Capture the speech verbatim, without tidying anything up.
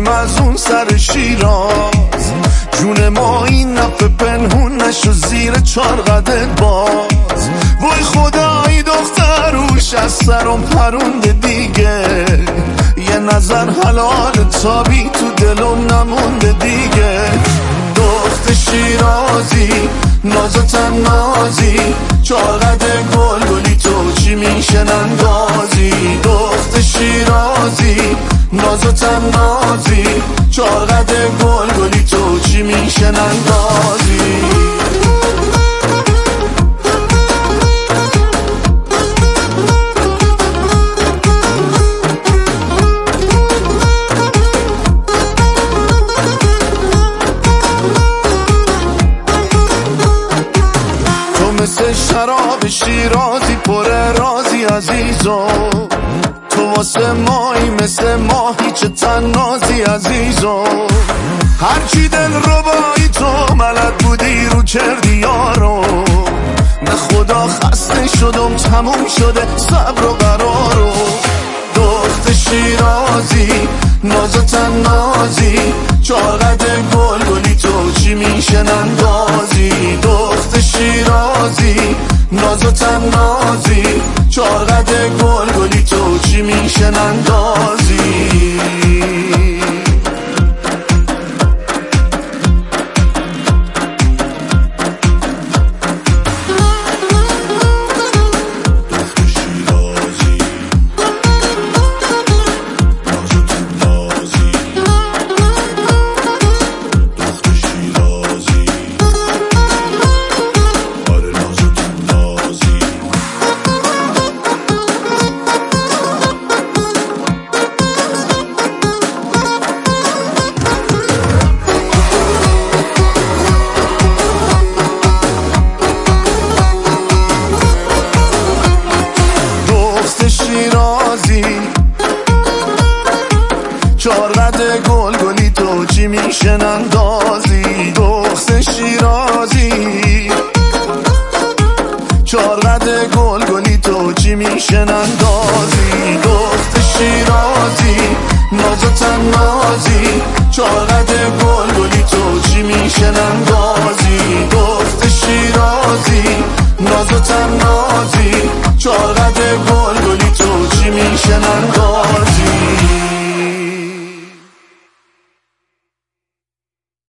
از اون سر شیراز، جون ما این نفه پنهون نشو زیر چار قدت باز. وای خدایی دختر روش از سرم پرونده دیگه، یه نظر حلال تابی تو دلم نمونده دیگه. دخت شیرازی ناز و تنازی، چاقد گل گلی تو چی میشن اندازی. دخت شیرازی ناز و تنازی، چاقد گل گلی تو چی میشن اندازی. مثل شراب شیرازی پر رازی عزیزو، تو واسه مایی مثل ماهی چه تنازی عزیزو. هرچی دل ربایی تو ملد بودی رو کردی یارو، به خدا خسته شدم تموم شده صبر و قرارو. دخت شیرازی ناز و تنازی، چاقد گل گلی تو چی میشن اندازی. دخت شیرازی ناز و تنازی، چاقد گل گلی تو چی میشن اندازی. چارقد گل گلی تو چی میشن اندازی. دخت شیرازی چارقد گل گلی تو چی میشن اندازی. دخت شیرازی ناز و تنازی، چارقد گل گلی تو چی میشن اندازی. دخت شیرازی ناز و تنازی، چارقد گل گلی تو چی میشن اندازی.